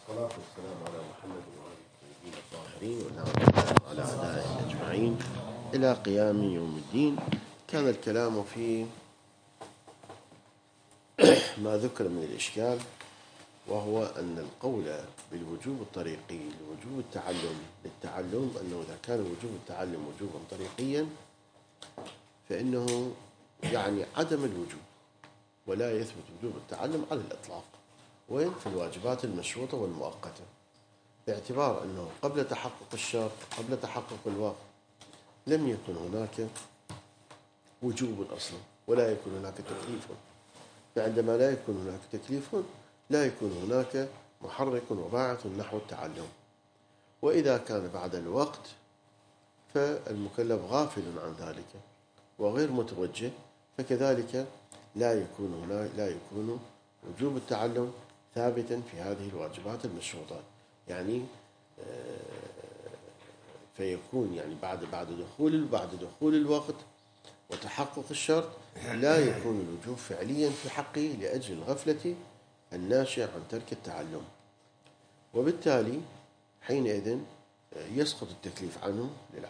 والصلاة والسلام على محمد وعلى الطيبين الطاهرين وعلى أعدائه أجمعين إلى قيام يوم الدين. كان الكلام في ما ذكر من الإشكال، وهو أن القول بالوجوب الطريقي لوجوب التعلم للتعلم، أنه إذا كان وجوب التعلم وجوبا طريقيا فإنه يعني عدم الوجوب، ولا يثبت وجوب التعلم على الإطلاق، وين في الواجبات المشروطة والمؤقتة، باعتبار أنه قبل تحقق الشرط قبل تحقق الوقت لم يكن هناك وجوب أصلا، ولا يكون هناك تكليف. فعندما لا يكون هناك تكليف لا يكون هناك محرك وباعث نحو التعلم. وإذا كان بعد الوقت فالمكلف غافل عن ذلك وغير متوجه، فكذلك لا يكون وجوب التعلم ثابتا في هذه الواجبات المشروطة. يعني فيكون يعني بعد دخول الوقت وتحقق الشرط لا يكون الوجوب فعليا في حقه لأجل الغفلة الناشئة عن ترك التعلم، وبالتالي حينئذ يسقط التكليف عنه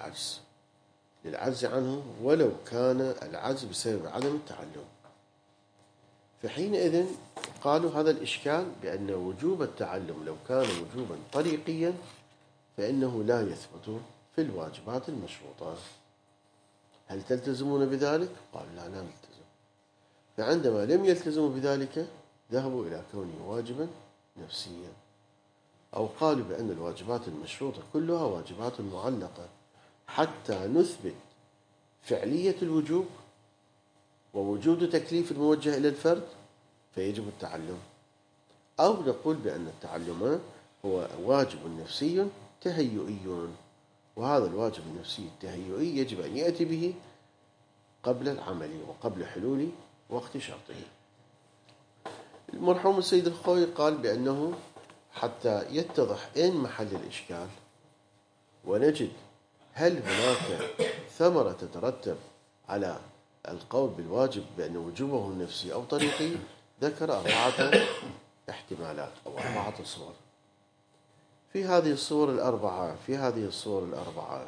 للعجز عنه، ولو كان العجز بسبب عدم التعلم. فحينئذ قالوا هذا الإشكال بأن وجوب التعلم لو كان وجوبا طريقيا فإنه لا يثبت في الواجبات المشروطة. هل تلتزمون بذلك؟ قالوا لا نلتزم. فعندما لم يلتزموا بذلك ذهبوا إلى كونه واجبا نفسيا، أو قالوا بأن الواجبات المشروطة كلها واجبات معلقة حتى نثبت فعلية الوجوب ووجود تكليف موجه إلى الفرد فيجب التعلم، أو نقول بأن التعلم هو واجب نفسي تهيئي، وهذا الواجب النفسي التهيئي يجب أن يأتي به قبل العمل وقبل حلول وقت شرطه. المرحوم السيد الخوي قال بأنه حتى يتضح أين محل الإشكال ونجد هل هناك ثمرة تترتب على القول بالواجب بأن وجوبه النفسي أو طريقي، ذكر 4 احتمالات أو 4 صور. في هذه الصور الأربعة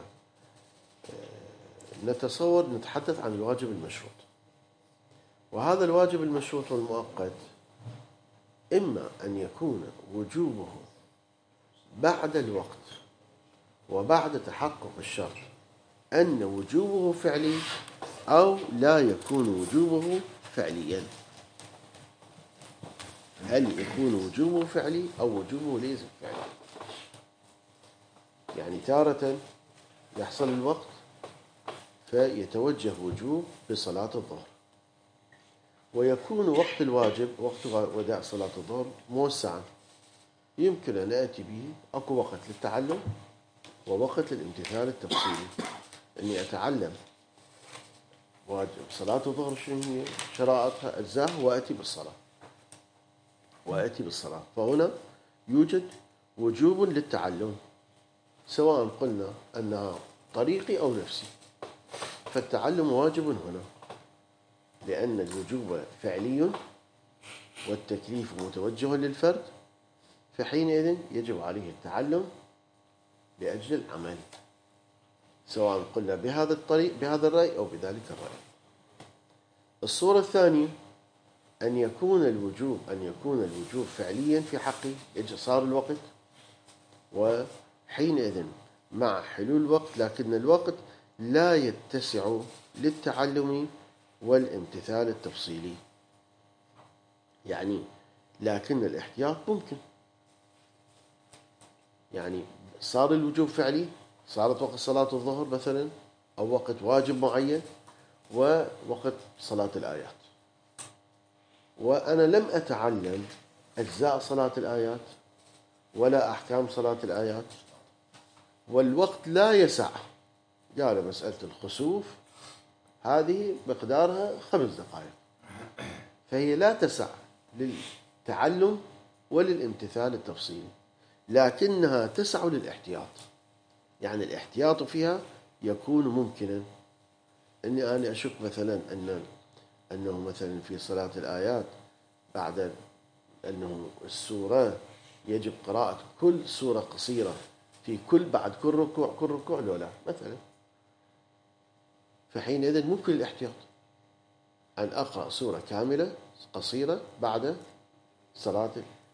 نتحدث عن الواجب المشروط. وهذا الواجب المشروط والمؤقت إما أن يكون وجوبه بعد الوقت وبعد تحقق الشرط أن وجوبه فعلي، أو لا يكون وجوبه فعليا. هل يكون وجوبه فعلي أو وجوبه ليس فعلي؟ يعني تارة يحصل الوقت فيتوجه وجوب بصلاة الظهر، ويكون وقت الواجب وقت وداع صلاة الظهر موسعا، يمكن أن أتي به أكو وقت للتعلم ووقت للامتثال التفصيلي. أني أتعلم واجب صلاة الظهر شنو هي شرائطها أجزاء وأتي بالصلاة، فهنا يوجد وجوب للتعلم سواء قلنا أنها طريقي أو نفسي، فالتعلم واجب هنا لأن الوجوب فعلي والتكليف متوجه للفرد، فحينئذ يجب عليه التعلم لأجل العمل، سواء قلنا بهذا الطريق بهذا الرأي أو بذلك الرأي. الصورة الثانية أن يكون الوجوب فعليا في حقي، صار الوقت، وحينئذ مع حلول الوقت لكن الوقت لا يتسع للتعلم والامتثال التفصيلي، يعني لكن الاحتياط ممكن. يعني صار الوجوب فعلي، صارت وقت صلاة الظهر مثلا أو وقت واجب معين ووقت صلاة الآيات، وأنا لم أتعلم أجزاء صلاة الآيات ولا أحكام صلاة الآيات، والوقت لا يسع. قال مسألة الخسوف هذه مقدارها 5 دقائق، فهي لا تسع للتعلم وللامتثال التفصيلي، لكنها تسع للاحتياط. يعني الاحتياط فيها يكون ممكنا. أني أنا أشك مثلا أنه مثلا في صلاة الآيات بعد أنه السورة يجب قراءة كل سورة قصيرة في بعد كل ركوع لولا مثلا، فحينئذ ممكن الاحتياط أن أقرأ سورة كاملة قصيرة بعد صلاة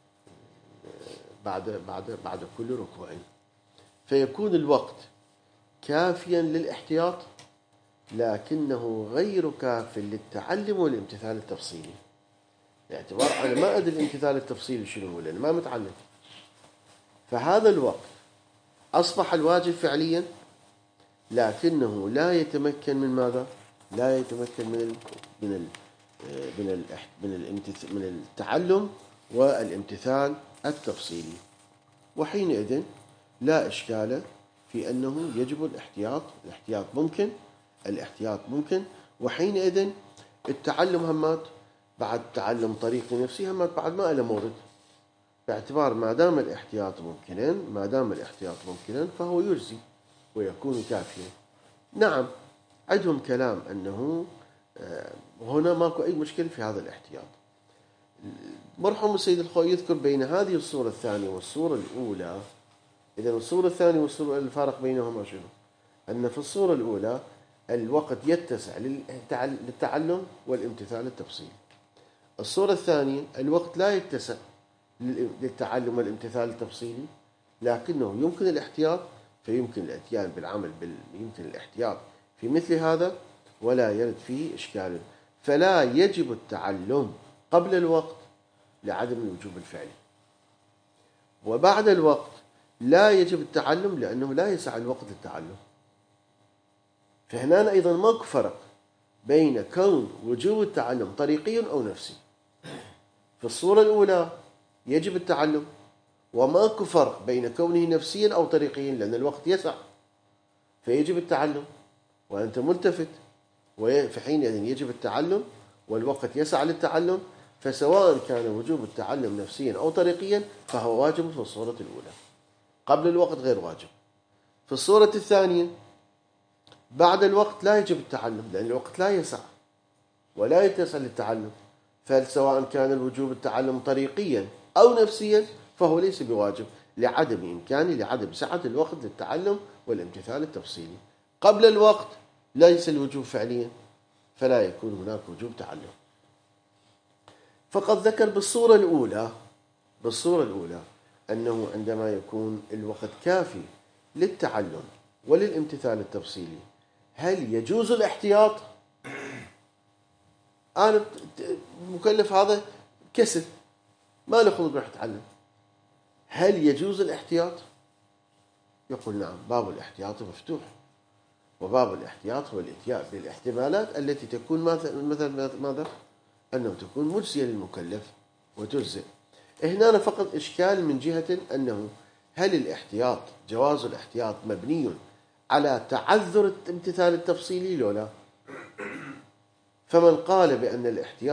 بعد كل ركوع، فيكون الوقت كافيا للاحتياط لكنه غير كاف للتعلم والامتثال التفصيلي، باعتبار أنا ما أدري الامتثال التفصيلي شنو هو لأن ما متعلم. فهذا الوقت أصبح الواجب فعليا لكنه لا يتمكن من ماذا؟ لا يتمكن من التعلم والامتثال التفصيلي، وحينئذ لا إشكال في أنه يجب الاحتياط ممكن، وحينئذ التعلم همات بعد تعلم طريقي نفسي همات بعد ما له مورد، باعتبار ما دام الاحتياط ممكنا فهو يجزي ويكون كافيا. نعم عندهم كلام أنه هنا ماكو أي مشكلة في هذا الاحتياط. مرحوم السيد الخوئي يذكر بين هذه الصورة الثانية والصورة الأولى، إذا الصورة الثانية والصورة الأولى الفارق بينهما شنو؟ أن في الصورة الأولى الوقت يتسع للتعلم والامتثال التفصيلي، الصورة الثانية الوقت لا يتسع للتعلم والامتثال التفصيلي لكنه يمكن الاحتياط، فيمكن الاتيان بالعمل يمكن الاحتياط في مثل هذا ولا يرد فيه إشكال، فلا يجب التعلم قبل الوقت لعدم الوجوب الفعلي، وبعد الوقت لا يجب التعلم لأنه لا يسع الوقت للتعلم. فهنا أيضا ماكو فرق بين كون وجوب التعلم طريقي أو نفسي. في الصورة الأولى يجب التعلم وماكو فرق بين كونه نفسيا أو طريقيا لأن الوقت يسع فيجب التعلم وأنت ملتفت، فحينئذ يجب التعلم والوقت يسع للتعلم، فسواء كان وجوب التعلم نفسيا أو طريقيا فهو واجب في الصورة الأولى، قبل الوقت غير واجب. في الصورة الثانية بعد الوقت لا يجب التعلم لأن الوقت لا يسع ولا يتسع للتعلم، فسواء كان الوجوب التعلم طريقيا أو نفسيا فهو ليس بواجب لعدم سعة الوقت للتعلم والامتثال التفصيلي. قبل الوقت ليس الوجوب فعليا فلا يكون هناك وجوب تعلم. فقد ذكر بالصورة الأولى أنه عندما يكون الوقت كافي للتعلم وللامتثال التفصيلي هل يجوز الاحتياط؟ أنا مكلف هذا كسل ما له خلق راح أتعلم، هل يجوز الاحتياط؟ يقول نعم، باب الاحتياط مفتوح، وباب الاحتياط هو الاتيان بالاحتمالات التي تكون مثلا ماذا؟ أنه تكون مجزية للمكلف وتجزئ. هنا فقط إشكال من جهة أنه هل جواز الاحتياط مبني على تعذر الامتثال التفصيلي لو لا؟ فمن قال بأن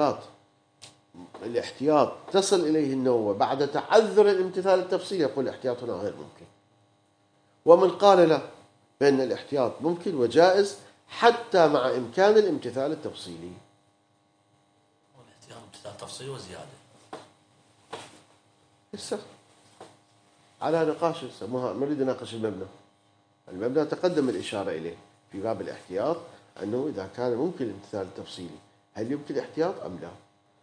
الاحتياط تصل إليه النوبة بعد تعذر الامتثال التفصيلي يقول الاحتياط هنا غير ممكن، ومن قال لا بأن الاحتياط ممكن وجائز حتى مع إمكان الامتثال التفصيلي. والاحتياط امتثال تفصيلي وزيادة هسه على نقاش ما نريد نناقش المبنى تقدم الإشارة إليه في باب الاحتياط أنه إذا كان ممكن الامتثال التفصيلي هل يمكن الاحتياط أم لا،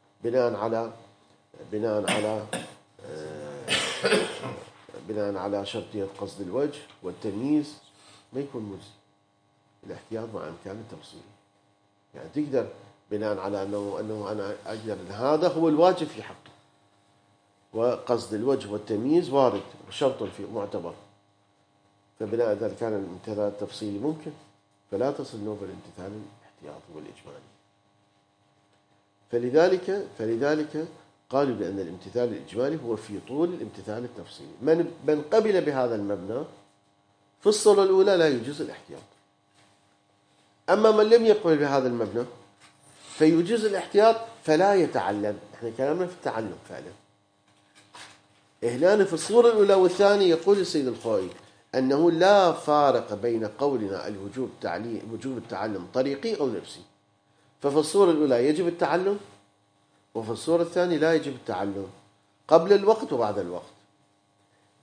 بناء على شرطية قصد الوجه والتمييز ما يكون مجزي الاحتياط مع إمكان التفصيل. يعني تقدر بناء على أنه أنا أقدر هذا هو الواجب في حقه وقصد الوجه والتمييز وارد وشرط في معتبر، فبناء ذلك كان الامتثال التفصيلي ممكن فلا تصل نوبة الامتثال الاحتياطي والإجمالي. فلذلك قالوا بأن الامتثال الإجمالي هو في طول الامتثال التفصيلي. من قبل بهذا المبنى في الصورة الأولى لا يجوز الاحتياط، أما من لم يقبل بهذا المبنى فيجوز الاحتياط فلا يتعلم. احنا كلامنا في التعلم فعلا. هنا في الصورة الأولى والثانية يقول السيد الخوئي أنه لا فارق بين قولنا وجوب التعلم طريقي أو نفسي، ففي الصورة الأولى يجب التعلم وفي الصورة الثانية لا يجب التعلم قبل الوقت وبعد الوقت.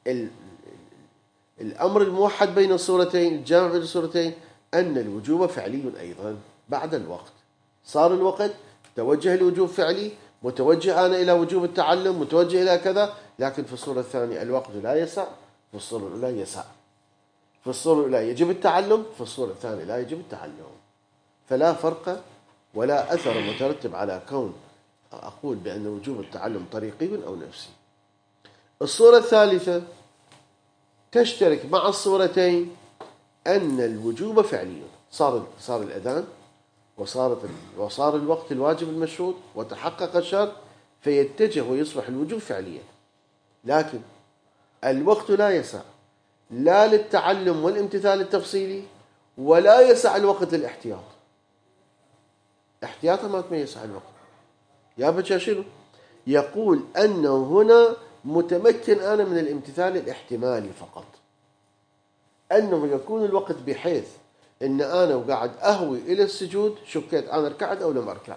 الأمر الموحد بين الصورتين، الجامع بين الصورتين، أن الوجوب فعلي أيضا بعد الوقت. صار الوقت، توجه الوجوب فعلي، متوجه أنا إلى وجوب التعلم، متوجه إلى كذا، لكن في الصورة الثانية الوقت لا يسع، في الصورة الأولى يسع. في الصورة الأولى يجب التعلم، في الصورة الثانية لا يجب التعلم. فلا فرق ولا أثر مترتب على كون أقول بأن وجوب التعلم طريقي أو نفسي. الصورة الثالثة تشترك مع الصورتين أن الوجوب فعلي. صار الأذان، وصار الوقت الواجب المشروط، وتحقق الشرط، فيتجه ويصبح الوجوب فعليا. لكن الوقت لا يسع لا للتعلم والامتثال التفصيلي، ولا يسع الوقت للاحتياط. احتياطا ما يسع الوقت. يا بجا شنو؟ يقول أنه هنا متمكن أنا من الامتثال الاحتمالي فقط، أنه يكون الوقت بحيث أن أنا وقاعد أهوي إلى السجود شكيت أنا ركعت أو لم أركع.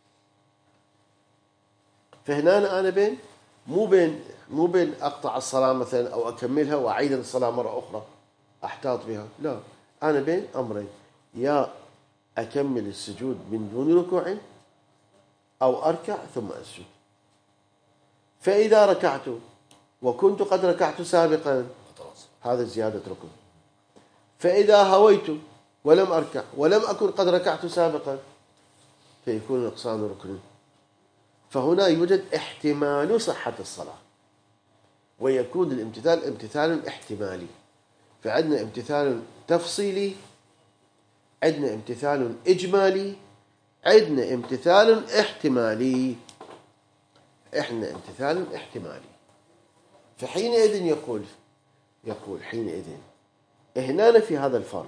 فهنا أنا بين مو بين أقطع الصلاة مثلا أو أكملها وأعيد الصلاة مرة أخرى أحتاط بها، لا، أنا بين أمرين: يا أكمل السجود من دون ركوع أو أركع ثم أسجد. فإذا ركعت وكنت قد ركعت سابقا هذا زيادة ركن. فإذا هويت ولم أركع ولم أكن قد ركعت سابقا فيكون نقصان ركن. فهنا يوجد احتمال صحة الصلاة، ويكون الامتثال امتثال احتمالي. فعندنا امتثال تفصيلي، عندنا امتثال إجمالي، عندنا امتثال احتمالي. احنا امتثال احتمالي. فحينئذ يقول حينئذ هنا في هذا الفرض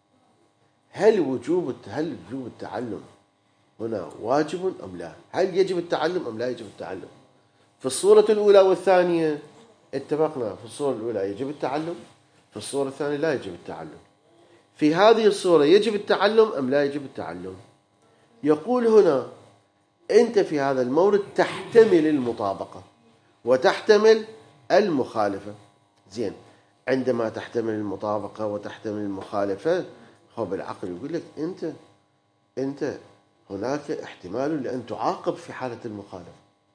هل وجوب التعلم هنا واجب أم لا؟ هل يجب التعلم أم لا يجب التعلم؟ في الصورة الأولى والثانية اتفقنا في الصورة الأولى يجب التعلم، في الصورة الثانية لا يجب التعلم. في هذه الصورة يجب التعلم أم لا يجب التعلم؟ يقول هنا أنت في هذا المورد تحتمل المطابقة وتحتمل المخالفة. زين، عندما تحتمل المطابقة وتحتمل المخالفة هو بالعقل يقول لك أنت هناك احتمال لأن تعاقب في حالة المخالفة،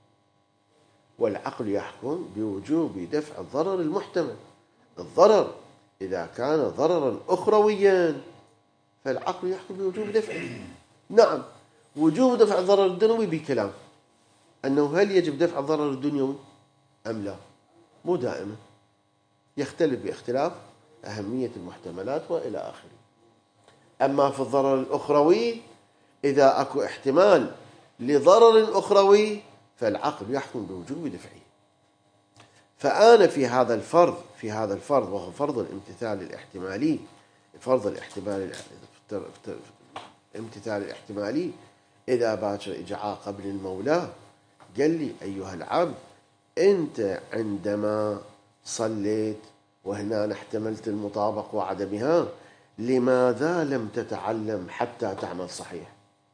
والعقل يحكم بوجوب دفع الضرر المحتمل. الضرر إذا كان ضررا أخرويا فالعقل يحكم بوجوب دفعه. نعم، وجوب دفع الضرر الدنيوي بكلام أنه هل يجب دفع الضرر الدنيوي أم لا، مو دائما، يختلف باختلاف أهمية المحتملات وإلى آخره. أما في الضرر الأخروي إذا أكو احتمال لضرر أخروي فالعقل يحكم بوجوب دفعه. فأنا في هذا الفرض وهو فرض الامتثال الاحتمالي، الامتثال الاحتمالي، إذا باكر إجا عاقبني المولى قال لي أيها العبد أنت عندما صليت وهنا احتملت المطابق وعدمها لماذا لم تتعلم حتى تعمل صحيح؟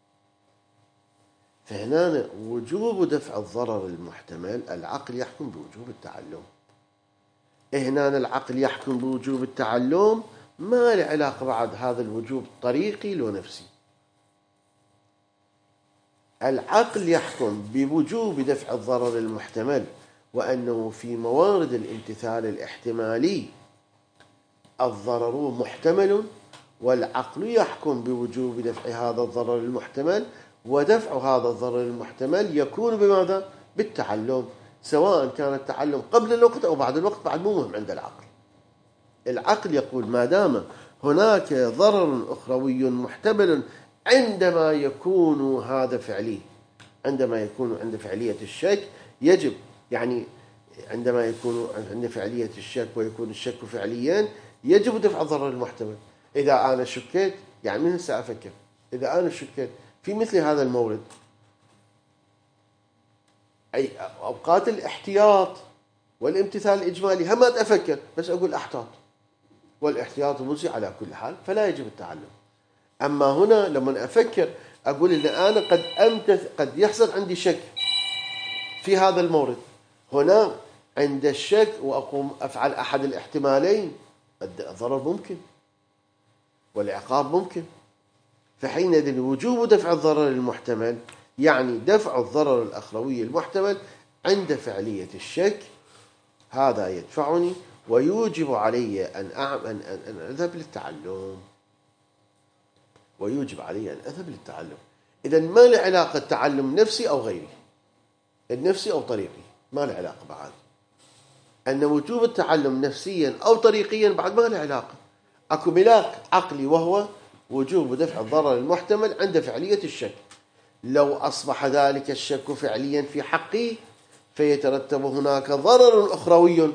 فهنا وجوب دفع الضرر المحتمل العقل يحكم بوجوب التعلم. هنا العقل يحكم بوجوب التعلم، ما له علاقة بعد هذا الوجوب طريقي لو نفسي. العقل يحكم بوجوب دفع الضرر المحتمل، وأنه في موارد الامتثال الاحتمالي الضرر محتمل، والعقل يحكم بوجوب دفع هذا الضرر المحتمل، ودفع هذا الضرر المحتمل يكون بماذا؟ بالتعلم، سواء كان التعلم قبل الوقت أو بعد الوقت، بعد مو مهم عند العقل. العقل يقول ما دام هناك ضرر أخروي محتمل عندما يكون هذا فعلي، عندما يكون عند فعلية الشك يجب، يعني عندما يكون عند فعلية الشك ويكون الشك فعليا يجب دفع الضرر المحتمل. إذا أنا شكيت، يعني من هسه أفكر، إذا أنا شكيت في مثل هذا المورد، أي أوقات الاحتياط والامتثال الإجمالي هم أتفكر، بس أقول أحتاط، والاحتياط مجزي على كل حال فلا يجب التعلم. أما هنا لما أفكر أقول إن أنا قد يحصل عندي شك في هذا المورد، هنا عند الشك وأقوم أفعل أحد الاحتمالين، الضرر ممكن والعقاب ممكن. فحينئذ وجوب دفع الضرر المحتمل يعني دفع الضرر الأخروي المحتمل عند فعلية الشك، هذا يدفعني ويوجب علي أن أذهب للتعلم، ويوجب علي أن أذهب للتعلم. إذن ما له علاقة تعلم نفسي أو غيري، النفسي أو طريقي، ما له علاقة بعد. أن وجوب التعلم نفسيا أو طريقيا بعد ما له علاقة، أكو ملاك عقلي وهو وجوب دفع الضرر المحتمل عند فعلية الشك. لو أصبح ذلك الشك فعليا في حقي فيترتب هناك ضرر أخروي،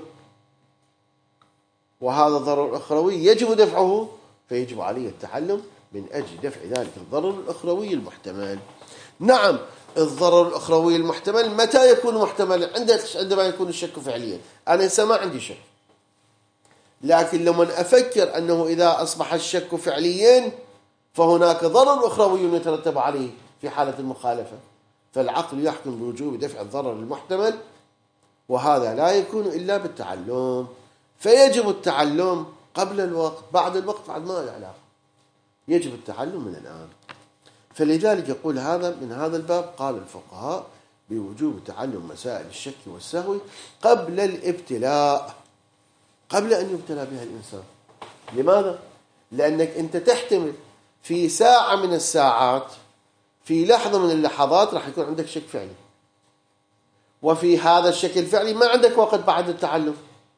وهذا الضرر الأخروي يجب دفعه، فيجب علي التعلم من أجل دفع ذلك الضرر الأخروي المحتمل. نعم، الضرر الأخروي المحتمل متى يكون محتملا؟ عندما يكون الشك فعليا. أنا إنسان ما عندي شك، لكن لما أفكر أنه إذا أصبح الشك فعليا فهناك ضرر أخروي يترتب عليه في حالة المخالفة، فالعقل يحكم بوجوب دفع الضرر المحتمل، وهذا لا يكون إلا بالتعلم. فيجب التعلم قبل الوقت، بعد الوقت بعد ما له علاقة، يجب التعلم من الآن. فلذلك يقول هذا من هذا الباب قال الفقهاء بوجوب تعلم مسائل الشك والسهو قبل الابتلاء، قبل أن يبتلى بها الإنسان. لماذا؟ لأنك أنت تحتمل في ساعة من الساعات، في لحظة من اللحظات راح يكون عندك شك فعلي، وفي هذا الشك الفعلي ما عندك وقت بعد التعلم،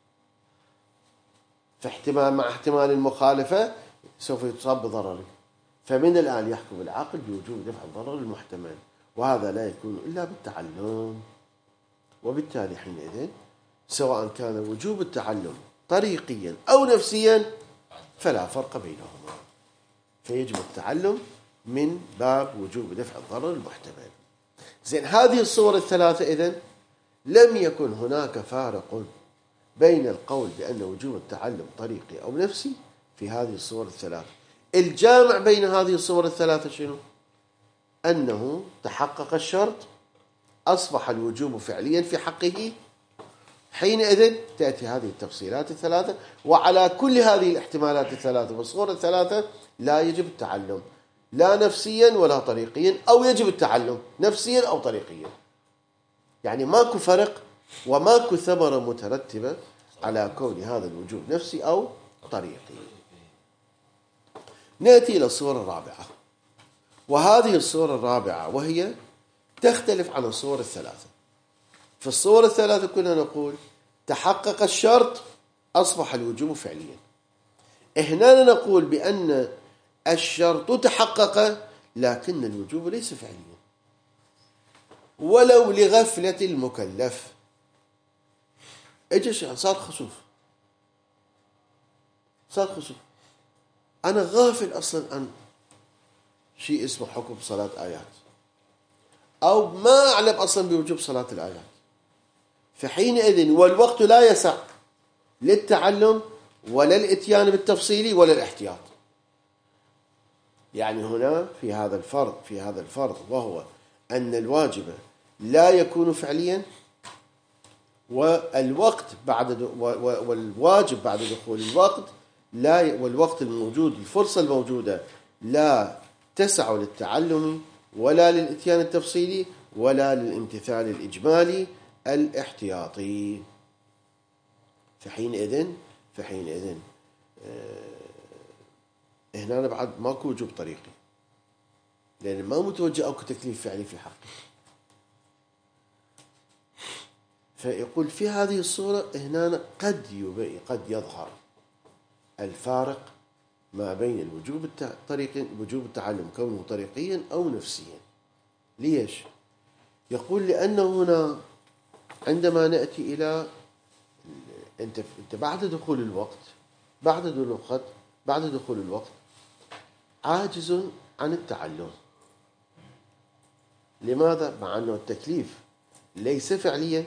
فاحتمال مع احتمال المخالفة سوف يتصاب بضرر. فمن الآن يحكم العقل بوجوب دفع الضرر المحتمل، وهذا لا يكون إلا بالتعلم. وبالتالي حينئذ سواء كان وجوب التعلم طريقيا أو نفسيا فلا فرق بينهما، فيجب التعلم من باب وجوب دفع الضرر المحتمل. زين، هذه الصور الثلاثة إذن لم يكن هناك فارق بين القول بأن وجوب التعلم طريقي أو نفسي في هذه الصور الثلاثة. الجامع بين هذه الصور الثلاثة شنو؟ أنه تحقق الشرط، أصبح الوجوب فعليا في حقه، حينئذ تأتي هذه التفصيلات الثلاثة، وعلى كل هذه الاحتمالات الثلاثة والصور الثلاثة لا يجب التعلم لا نفسيا ولا طريقيا، أو يجب التعلم نفسيا أو طريقيا. يعني ماكو فرق وماكو ثمرة مترتبة على كون هذا الوجوب نفسي أو طريقي. نأتي إلى الصورة الرابعة، وهذه الصورة الرابعة وهي تختلف عن الصور الثلاثة. في الصور الثلاثة كنا نقول تحقق الشرط، أصبح الوجوب فعليا. هنا نقول بأن الشرط تحقق لكن الوجوب ليس فعليا، ولو لغفلة المكلف. اجى صار خسوف، أنا غافل أصلا عن شيء اسمه حكم صلاة آيات، أو ما أعلم أصلا بوجوب صلاة الآيات، فحينئذ والوقت لا يسع للتعلم ولا الاتيان بالتفصيل ولا الاحتياط. يعني هنا في هذا الفرض وهو أن الواجب لا يكون فعليا، والواجب بعد دخول الوقت لا، والوقت الموجود، الفرصة الموجودة لا تسع للتعلم ولا للإتيان التفصيلي ولا للامتثال الإجمالي الاحتياطي. فحينئذ هنا بعد ماكو وجوب طريقي، لأن ما متوجه أو تكليف فعلي في حقه. فيقول في هذه الصورة هنا قد يظهر الفارق ما بين الوجوب وجوب التعلم كونه طريقيا أو نفسيا. ليش؟ يقول لأنه هنا عندما نأتي إلى أنت بعد دخول الوقت عاجز عن التعلم. لماذا؟ مع أنه التكليف ليس فعليا.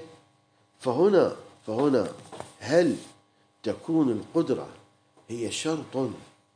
فهنا هل تكون القدرة هي شرط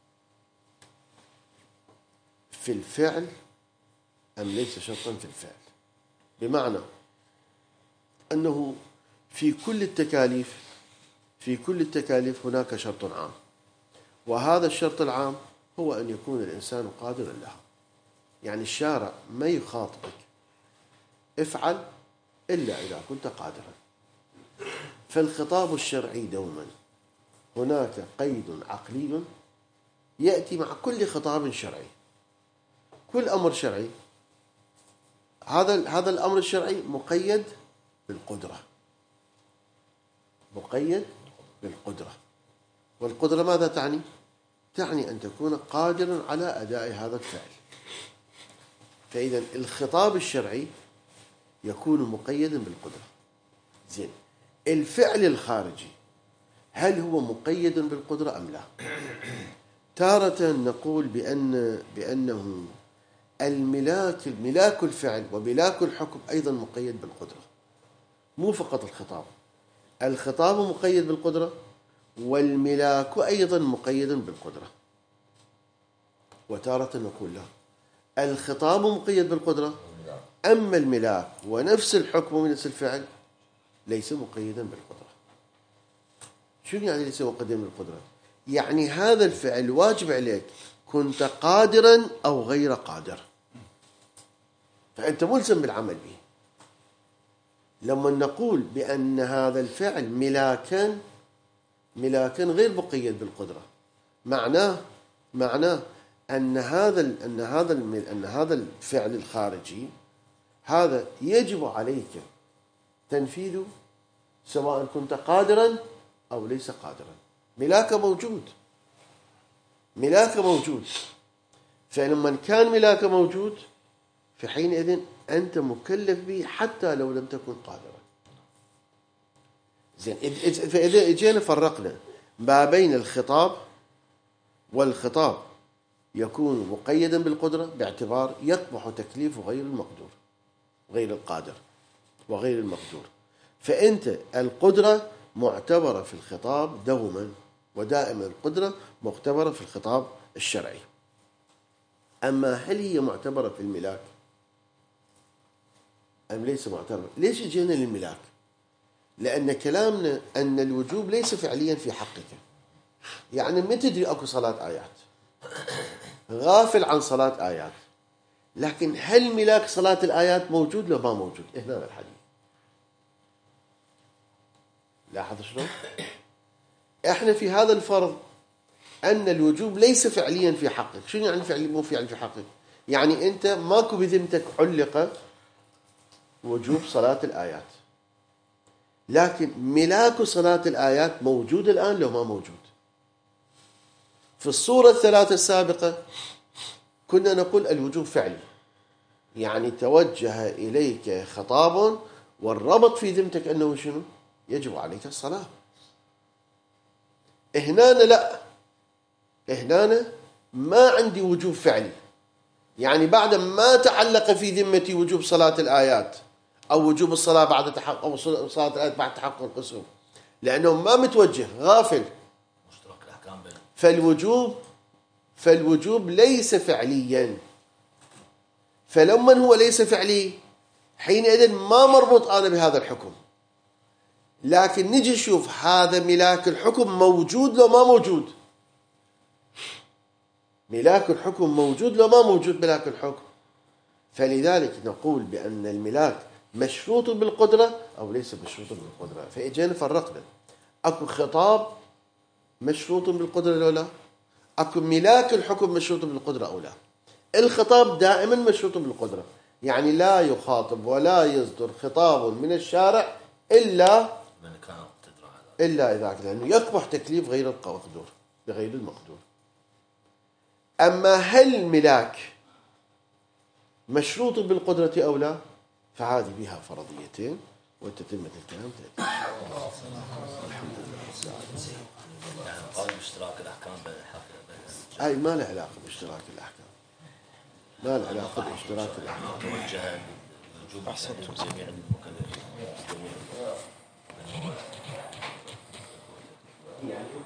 في الفعل أم ليس شرطا في الفعل؟ بمعنى أنه في كل التكاليف هناك شرط عام، وهذا الشرط العام هو أن يكون الإنسان قادرا لها. يعني الشارع ما يخاطبك افعل إلا إذا كنت قادرا. فالخطاب الشرعي دوما هناك قيد عقلي يأتي مع كل خطاب شرعي. كل أمر شرعي هذا الأمر الشرعي مقيد بالقدرة، مقيد بالقدرة. والقدرة ماذا تعني؟ تعني أن تكون قادرا على أداء هذا الفعل. فإذا الخطاب الشرعي يكون مقيدا بالقدرة. زين، الفعل الخارجي هل هو مقيد بالقدرة أم لا؟ تارة نقول بأنه ملاك الفعل وملاك الحكم أيضا مقيد بالقدرة، مو فقط الخطاب مقيد بالقدرة، والملاك أيضا مقيد بالقدرة. وتارة نقول لا، الخطاب مقيد بالقدرة، أما الملاك ونفس الحكم ونفس الفعل ليس مقيدا بالقدرة. شنو يعني ليس مقيدا بالقدرة؟ يعني هذا الفعل واجب عليك كنت قادرا أو غير قادر، فأنت ملزم بالعمل به. لما نقول بأن هذا الفعل ملاكا غير مقيد بالقدرة، معناه أن هذا الفعل الخارجي هذا يجب عليك تنفيذه سواء كنت قادرا أو ليس قادرا. ملاك موجود. فلما كان ملاك موجود في حينئذ أنت مكلف به حتى لو لم تكن قادرا. زين، فإذا اجينا فرقنا ما بين الخطاب، والخطاب يكون مقيدا بالقدرة باعتبار يقبح تكليف غير القادر وغير المقدور. فأنت القدرة معتبرة في الخطاب دوما ودائما، القدرة معتبرة في الخطاب الشرعي. أما هل هي معتبرة في الملاك أم ليس معتبرة؟ ليش جينا للملاك؟ لأن كلامنا أن الوجوب ليس فعليا في حقك. يعني ما تدري أكو صلاة آيات، غافل عن صلاة آيات، لكن هل ملاك صلاة الآيات موجود لو ما موجود؟ هنا الحديث. لاحظ شلون؟ احنا في هذا الفرض أن الوجوب ليس فعليا في حقك. شنو يعني فعلي مو فعلي في حقك؟ يعني أنت ماكو بذمتك علق وجوب صلاة الآيات، لكن ملاك صلاة الآيات موجود الآن لو ما موجود. في الصورة الثلاثة السابقة كنا نقول الوجوب فعلي، يعني توجه إليك خطاب والربط في ذمتك أنه شنو؟ يجب عليك الصلاة. هنا لا، هنا ما عندي وجوب فعلي، يعني بعد ما تعلق في ذمتي وجوب صلاة الآيات أو وجوب الصلاة بعد تحقق، أو صلاة الآيات بعد تحقق القسم، لأنه ما متوجه، غافل. فالوجوب ليس فعليا. فلما هو ليس فعلي حينئذ ما مربوط أنا بهذا الحكم. لكن نجي نشوف هذا ملاك الحكم موجود لو ما موجود. ملاك الحكم موجود لو ما موجود ملاك الحكم. فلذلك نقول بأن الملاك مشروط بالقدرة أو ليس مشروط بالقدرة. فإجينا فرقنا، أكو خطاب مشروط بالقدرة أو لا، أكو ملاك الحكم مشروط بالقدرة أو لا. الخطاب دائما مشروط بالقدرة، يعني لا يخاطب ولا يصدر خطاب من الشارع إلا إذا كان لأنه يقبح تكليف غير المقدور بغير المقدور. أما هل الملاك مشروط بالقدرة أو لا، فهذه بها فرضيتين وتتمة الكلام تأتي. الحمد لله. يعني قال اشتراك الأحكام بين الحاكم أي ما له علاقة باشتراك الأحكام، ما له علاقة باشتراك الأحكام. توجه وجوب جميع المكلفين.